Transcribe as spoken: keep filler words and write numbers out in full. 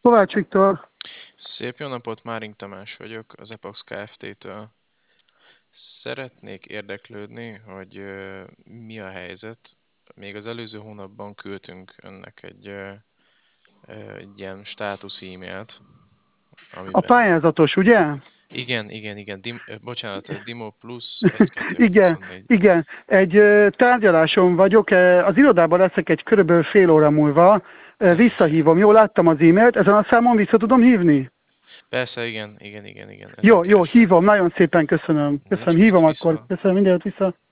Kovács Viktor. Szép jó napot, Máring Tamás vagyok, az Epox Kft-től. Szeretnék érdeklődni, hogy ö, mi a helyzet. Még az előző hónapban küldtünk önnek egy, ö, ö, egy ilyen státusz e-mailt, A amiben... pályázatos, ugye? Igen, igen, igen, Dim, ö, bocsánat, Dimo Plus egy kettő Igen, huszonnégy. igen. Egy ö, tárgyaláson vagyok, ö, az irodában leszek egy körülbelül fél óra múlva, Ö, visszahívom. Jól láttam az e-mailt, ezen a számon vissza tudom hívni? Persze, igen, igen, igen, igen, ezen Jó, jó, keresse. hívom, nagyon szépen köszönöm. Köszönöm, Nincs mit, hívom akkor. viszont. Köszönöm, mindent vissza.